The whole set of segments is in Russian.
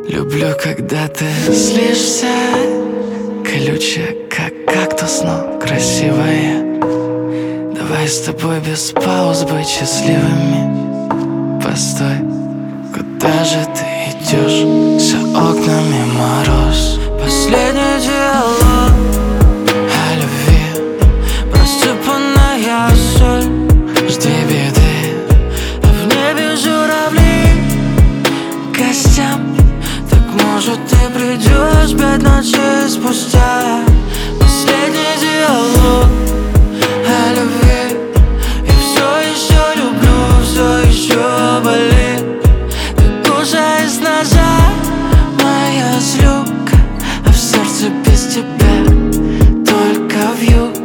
Люблю, когда ты злишься, колючая, как кактус, но красивая. Давай с тобой без пауз быть счастливыми. Постой, куда же ты идешь? За окнами мороз. Последний диалог о любви, просыпанная соль. Жди беды, а в небе журавли к гостям. Так может ты придешь 5 ночей спустя. Последний диалог о любви. Я все еще люблю, все еще болит. Ты кожа из ножа, моя злюка, а в сердце без тебя только вьюга.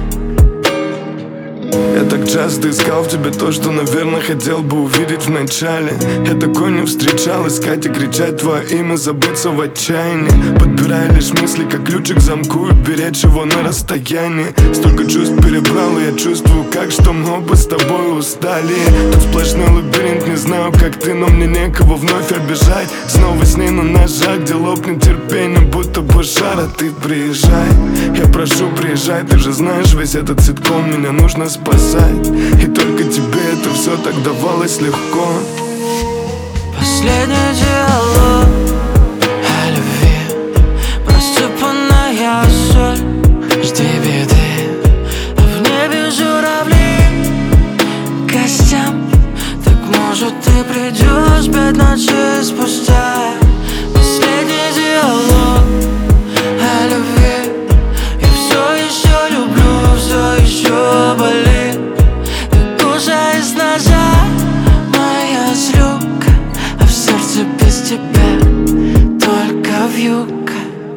Я так часто искал в тебе то, что, наверное, хотел бы увидеть в начале. Я такой не встречал, искать и кричать твое имя, забыться в отчаянии. Подбирая лишь мысли, как ключик к замку, и беречь его на расстоянии. Столько чувств перебрал, и я чувствую, как что мы оба с тобой устали. Тут сплошной лабиринт, не знаю, как ты, но мне некого вновь обижать. Снова с ней на ножах, где лопнет терпение, будто бы жар, а ты приезжай. Я прошу, приезжай, ты же знаешь, весь этот ситком меня нужно спасать. И только тебе это все так давалось легко. Последний диалог о любви, просыпанная соль. Жди беды, а в небе журавли к гостям. Так может ты придешь 5 ночей спустя. Последний диалог о любви. Я все еще люблю, все еще болит. Из ножа, моя злюка, а в сердце без тебя только вьюга.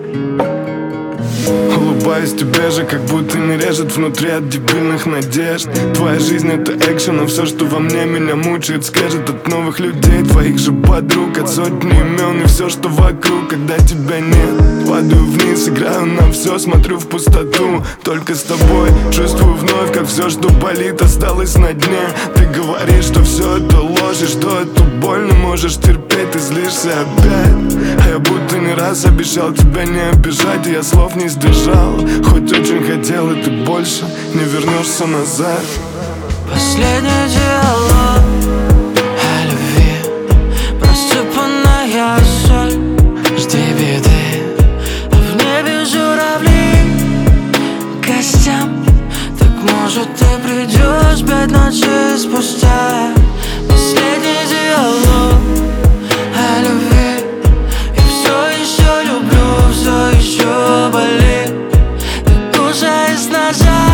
Улыбаюсь тебе же, как будто не режет внутри от дебильных надежд. Твоя жизнь — это экшен, а все, что во мне, меня мучает, скажет от новых людей, твоих же подруг, от сотни имен и все, что вокруг, когда тебя нет. Падаю вниз, играю на все, смотрю в пустоту. Только с тобой чувствую вновь, как все, что болит, осталось на дне. Ты говоришь, что все это ложь, и что эту боль не можешь терпеть, ты злишься опять. А я будто не раз обещал тебя не обижать, и я слов не сдержал. Хоть очень хотел, и ты больше не вернешься назад. Последний диалог о любви, просыпанная соль. Жди беды, а в небе журавли к гостям. Так может ты придешь 5 ночей спустя. Последний диалог о любви. Я все еще люблю, все еще болит. Ты кожа из ножа,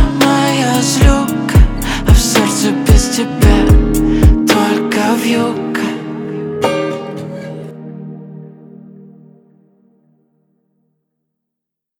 моя злюка, а в сердце без тебя только вьюга.